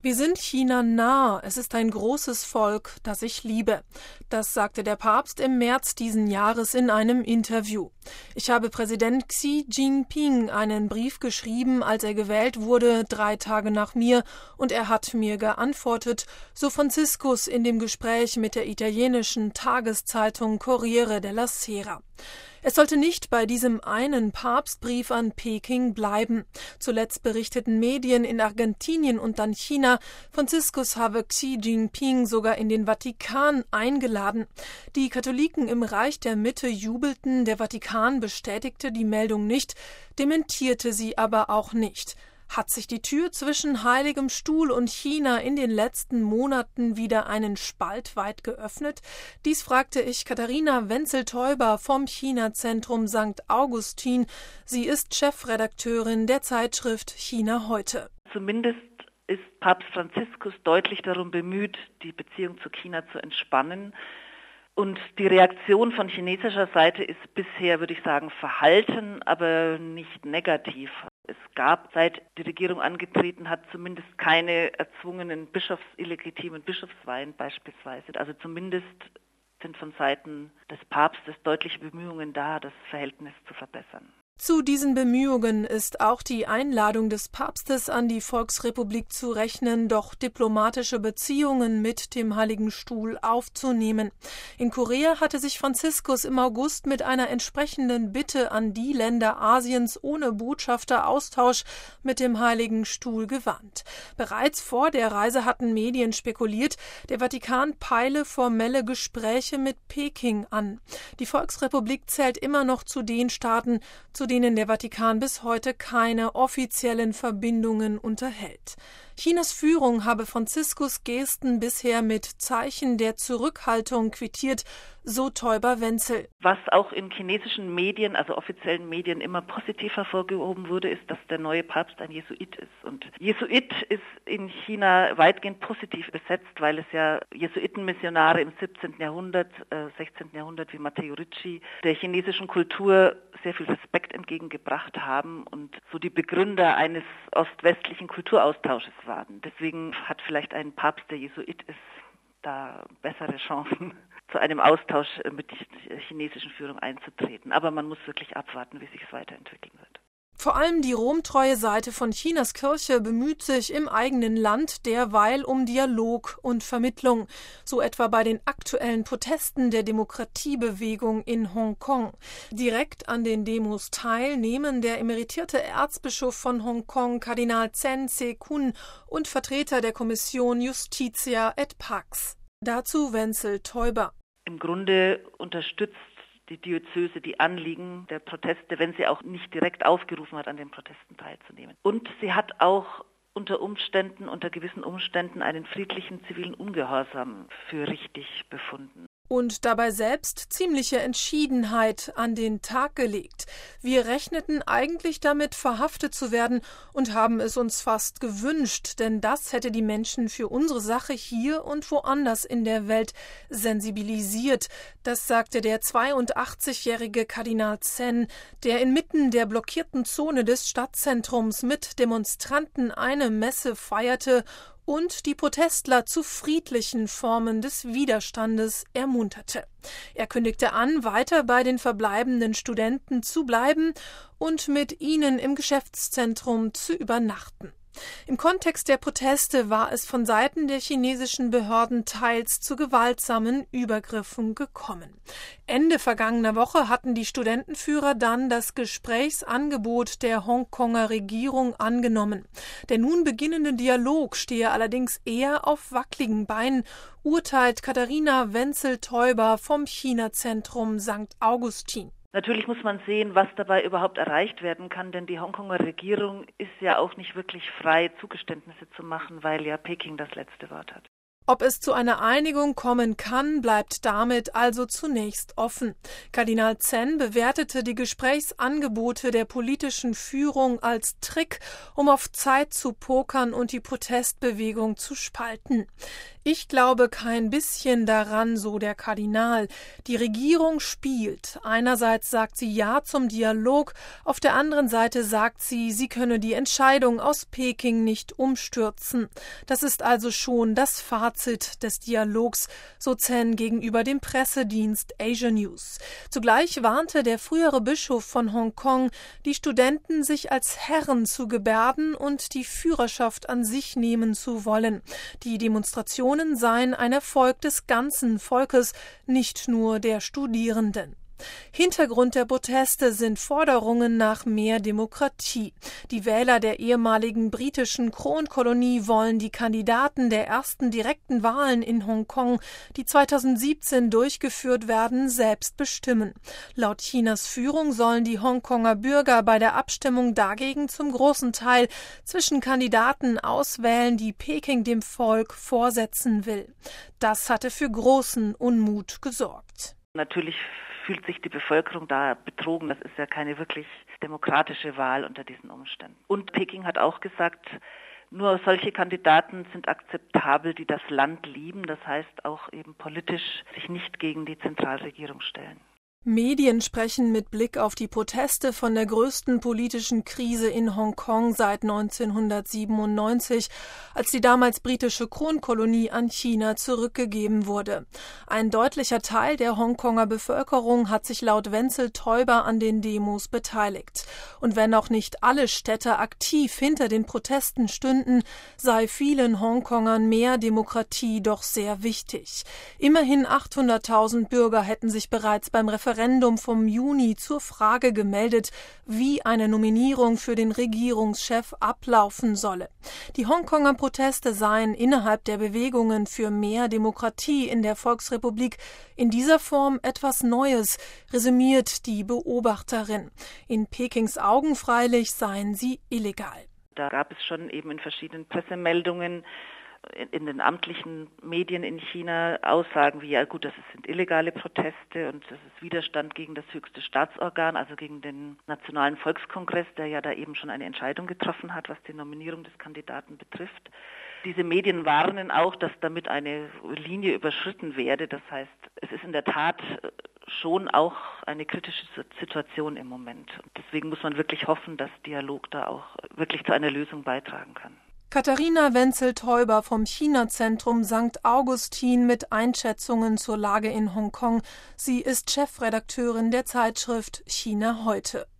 Wir sind China nah, es ist ein großes Volk, das ich liebe. Das sagte der Papst im März diesen Jahres in einem Interview. Ich habe Präsident Xi Jinping einen Brief geschrieben, als er gewählt wurde, 3 Tage nach mir, und er hat mir geantwortet, so Franziskus in dem Gespräch mit der italienischen Tageszeitung Corriere della Sera. Es sollte nicht bei diesem einen Papstbrief an Peking bleiben. Zuletzt berichteten Medien in Argentinien und dann China, Franziskus habe Xi Jinping sogar in den Vatikan eingeladen. Die Katholiken im Reich der Mitte jubelten, der Vatikan bestätigte die Meldung nicht, dementierte sie aber auch nicht. Hat sich die Tür zwischen Heiligem Stuhl und China in den letzten Monaten wieder einen Spalt weit geöffnet? Dies fragte ich Katharina Wenzel-Teuber vom China-Zentrum St. Augustin. Sie ist Chefredakteurin der Zeitschrift China heute. Zumindest ist Papst Franziskus deutlich darum bemüht, die Beziehung zu China zu entspannen. Und die Reaktion von chinesischer Seite ist bisher, würde ich sagen, verhalten, aber nicht negativ. Es gab, seit die Regierung angetreten hat, zumindest keine erzwungenen illegitimen Bischofsweihen beispielsweise. Also zumindest sind von Seiten des Papstes deutliche Bemühungen da, das Verhältnis zu verbessern. Zu diesen Bemühungen ist auch die Einladung des Papstes an die Volksrepublik zu rechnen, doch diplomatische Beziehungen mit dem Heiligen Stuhl aufzunehmen. In Korea hatte sich Franziskus im August mit einer entsprechenden Bitte an die Länder Asiens ohne Botschafteraustausch mit dem Heiligen Stuhl gewandt. Bereits vor der Reise hatten Medien spekuliert, der Vatikan peile formelle Gespräche mit Peking an. Die Volksrepublik zählt immer noch zu den Staaten, zu denen der Vatikan bis heute keine offiziellen Verbindungen unterhält. Chinas Führung habe Franziskus Gesten bisher mit Zeichen der Zurückhaltung quittiert, so Teuber-Wenzel. Was auch in chinesischen Medien, also offiziellen Medien, immer positiv hervorgehoben wurde, ist, dass der neue Papst ein Jesuit ist. Und Jesuit ist in China weitgehend positiv besetzt, weil es ja Jesuitenmissionare im 17. Jahrhundert, 16. Jahrhundert wie Matteo Ricci der chinesischen Kultur sehr viel Respekt entgegengebracht haben und so die Begründer eines ost-westlichen Kulturaustausches waren. Deswegen hat vielleicht ein Papst, der Jesuit ist, da bessere Chancen, zu einem Austausch mit der chinesischen Führung einzutreten. Aber man muss wirklich abwarten, wie sich es weiterentwickeln wird. Vor allem die romtreue Seite von Chinas Kirche bemüht sich im eigenen Land derweil um Dialog und Vermittlung, so etwa bei den aktuellen Protesten der Demokratiebewegung in Hongkong. Direkt an den Demos teilnehmen der emeritierte Erzbischof von Hongkong, Kardinal Chen Se-kun, und Vertreter der Kommission Justitia et Pax. Dazu Wenzel-Teuber. Im Grunde unterstützt die Diözese die Anliegen der Proteste, wenn sie auch nicht direkt aufgerufen hat, an den Protesten teilzunehmen. Und sie hat auch unter gewissen Umständen einen friedlichen zivilen Ungehorsam für richtig befunden. Und dabei selbst ziemliche Entschiedenheit an den Tag gelegt. Wir rechneten eigentlich damit, verhaftet zu werden und haben es uns fast gewünscht, denn das hätte die Menschen für unsere Sache hier und woanders in der Welt sensibilisiert. Das sagte der 82-jährige Kardinal Zen, der inmitten der blockierten Zone des Stadtzentrums mit Demonstranten eine Messe feierte und die Protestler zu friedlichen Formen des Widerstandes ermunterte. Er kündigte an, weiter bei den verbleibenden Studenten zu bleiben und mit ihnen im Geschäftszentrum zu übernachten. Im Kontext der Proteste war es von Seiten der chinesischen Behörden teils zu gewaltsamen Übergriffen gekommen. Ende vergangener Woche hatten die Studentenführer dann das Gesprächsangebot der Hongkonger Regierung angenommen. Der nun beginnende Dialog stehe allerdings eher auf wackligen Beinen, urteilt Katharina Wenzel-Teuber vom China-Zentrum St. Augustin. Natürlich muss man sehen, was dabei überhaupt erreicht werden kann, denn die Hongkonger Regierung ist ja auch nicht wirklich frei, Zugeständnisse zu machen, weil ja Peking das letzte Wort hat. Ob es zu einer Einigung kommen kann, bleibt damit also zunächst offen. Kardinal Zen bewertete die Gesprächsangebote der politischen Führung als Trick, um auf Zeit zu pokern und die Protestbewegung zu spalten. Ich glaube kein bisschen daran, so der Kardinal. Die Regierung spielt. Einerseits sagt sie Ja zum Dialog, auf der anderen Seite sagt sie, sie könne die Entscheidung aus Peking nicht umstürzen. Das ist also schon das Fazit des Dialogs, so Zen gegenüber dem Pressedienst Asia News. Zugleich warnte der frühere Bischof von Hongkong, die Studenten sich als Herren zu gebärden und die Führerschaft an sich nehmen zu wollen. Die Demonstrationen seien ein Erfolg des ganzen Volkes, nicht nur der Studierenden. Hintergrund der Proteste sind Forderungen nach mehr Demokratie. Die Wähler der ehemaligen britischen Kronkolonie wollen die Kandidaten der ersten direkten Wahlen in Hongkong, die 2017 durchgeführt werden, selbst bestimmen. Laut Chinas Führung sollen die Hongkonger Bürger bei der Abstimmung dagegen zum großen Teil zwischen Kandidaten auswählen, die Peking dem Volk vorsetzen will. Das hatte für großen Unmut gesorgt. Natürlich fühlt sich die Bevölkerung da betrogen. Das ist ja keine wirklich demokratische Wahl unter diesen Umständen. Und Peking hat auch gesagt, nur solche Kandidaten sind akzeptabel, die das Land lieben, das heißt auch eben politisch sich nicht gegen die Zentralregierung stellen. Medien sprechen mit Blick auf die Proteste von der größten politischen Krise in Hongkong seit 1997, als die damals britische Kronkolonie an China zurückgegeben wurde. Ein deutlicher Teil der Hongkonger Bevölkerung hat sich laut Wenzel Teuber an den Demos beteiligt. Und wenn auch nicht alle Städte aktiv hinter den Protesten stünden, sei vielen Hongkongern mehr Demokratie doch sehr wichtig. Immerhin 800.000 Bürger hätten sich bereits beim Referendum vom Juni zur Frage gemeldet, wie eine Nominierung für den Regierungschef ablaufen solle. Die Hongkonger Proteste seien innerhalb der Bewegungen für mehr Demokratie in der Volksrepublik in dieser Form etwas Neues, resümiert die Beobachterin. In Pekings Augen freilich seien sie illegal. Da gab es schon eben in verschiedenen Pressemeldungen in den amtlichen Medien in China Aussagen wie, ja gut, das sind illegale Proteste und das ist Widerstand gegen das höchste Staatsorgan, also gegen den Nationalen Volkskongress, der ja da eben schon eine Entscheidung getroffen hat, was die Nominierung des Kandidaten betrifft. Diese Medien warnen auch, dass damit eine Linie überschritten werde. Das heißt, es ist in der Tat schon auch eine kritische Situation im Moment. Und deswegen muss man wirklich hoffen, dass Dialog da auch wirklich zu einer Lösung beitragen kann. Katharina Wenzel-Teuber vom China-Zentrum St. Augustin mit Einschätzungen zur Lage in Hongkong. Sie ist Chefredakteurin der Zeitschrift China heute.